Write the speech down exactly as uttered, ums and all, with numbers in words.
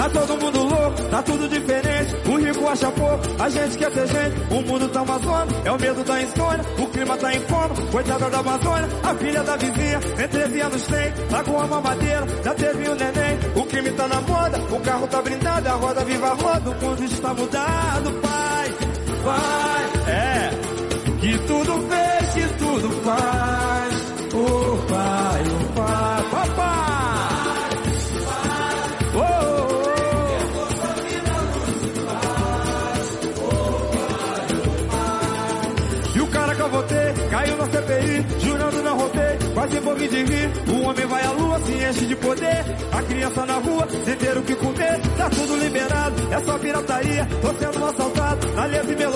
Tá todo mundo louco, tá tudo diferente. O rico acha pouco, a gente quer ser gente. O mundo tá uma zona, é o medo da insônia. O clima tá em coma, coitada da Amazônia. A filha da vizinha, tem treze anos tem. Tá com uma mamadeira, já teve um neném. O crime tá na moda, o carro tá blindado. A roda viva a roda, o mundo está mudado, pai. Pai, é, que tudo fez, que tudo faz. O pai, o pai, papai. Oh, oh, oh. E o cara que eu votei caiu na C P I, jurando não rotei, quase morri de rir. O homem vai à lua, se enche de poder. A criança na rua, sem ter o que comer. Tá tudo liberado, é só pirataria. Tô sendo assaltado, na leve